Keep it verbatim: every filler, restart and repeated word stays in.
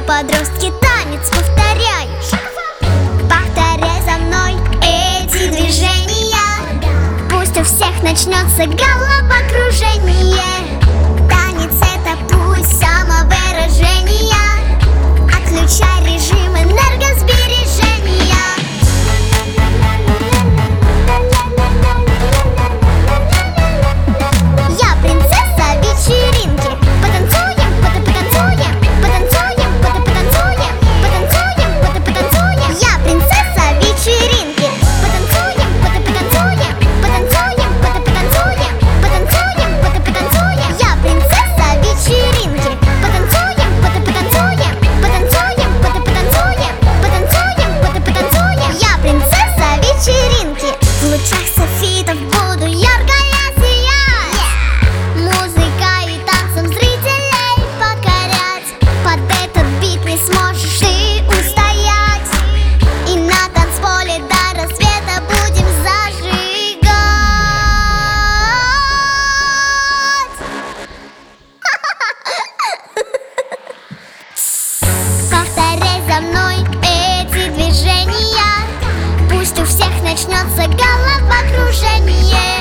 подростки танец повторяют. Повторяй за мной эти движения. Пусть у всех начнется головокружение. Танец — это путь самовыражения. Отключай режим энергосбережения. Я принцесса вечеринки. Потанцуем, пота-потанцуем, потанцуем, пота-потанцуем, потанцуем, пота-потанцуем. Я принцесса вечеринки. Потанцуем, пота-потанцуем, потанцуем, пота-потанцуем, потанцуем, пота-потанцуем. Я принцесса вечеринки. Потанцуем, пота-потанцуем, потанцуем, пота-потанцуем, потанцуем, пота-потанцуем. Я принцесса вечеринки. В лучах софитов буду ярко сиять. Музыкой и танцем зрителей покорять. Под этот бит не сможешь ты устоять. И на танцполе до рассвета будем зажигать. Повторяй за мной эти движения. Пусть у всех начнется головокружение.